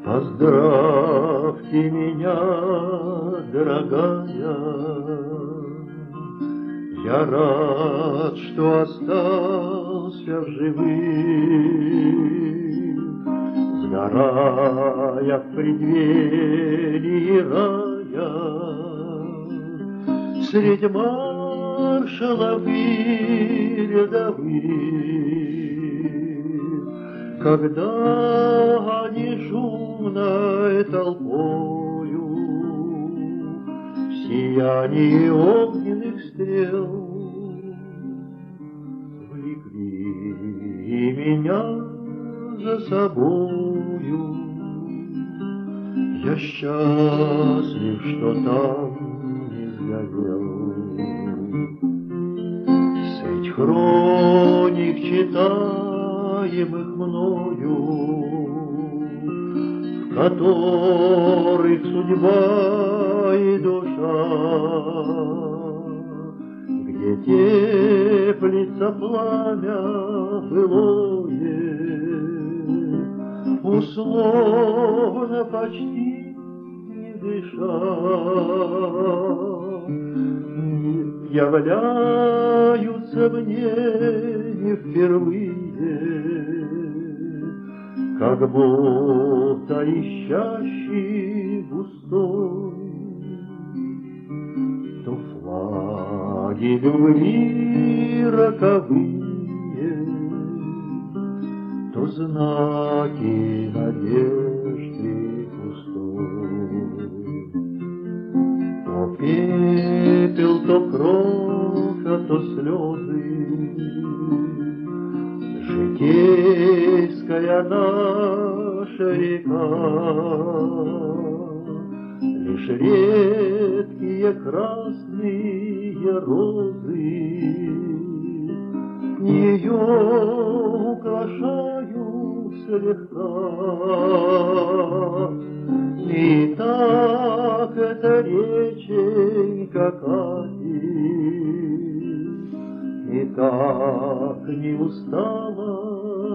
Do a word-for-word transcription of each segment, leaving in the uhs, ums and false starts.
Поздравьте меня, дорогая, я рад, что остался в живых, сгорая в преддверии рая, среди маршалов и рядовых, когда они шумной толпою в сиянии огненных стрел влекли меня за собою. Я счастлив, что там не сгорел. Средь хроник читаемых мною, в которых судьба и душа, где теплится пламя былое, условно почти не дыша, являются мне не впервые, как будто ищащий густой, то флаги любви роковые, то знаки надежды пустой, то пепел, то кровь, а то слезы, житейская наша река, лишь редкие красные розы ее украшают слегка. И так эта реченька катит, и так не устала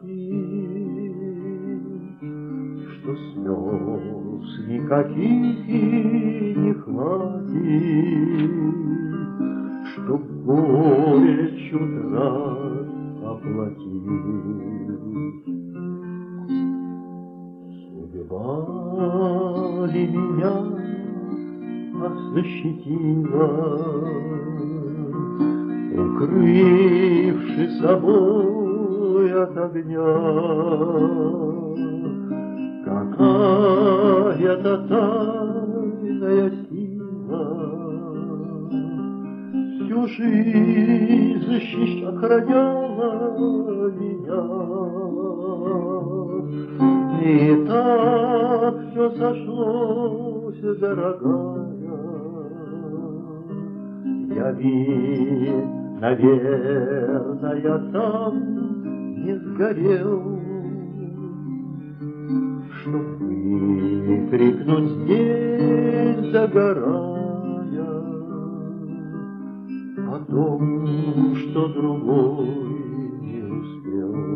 ходить, что слез никаких и не хватит, чтоб горечь утрат оплатить. Судьба ли меня защитила, укрывши собой от огня? Какая-то тайная сила всю жизнь защищала, охраняла меня. И так все сошлось, дорогая, я ведь, наверное, там не сгорел, чтоб выкрикнуть здесь, загорая, о том, что другой не успел.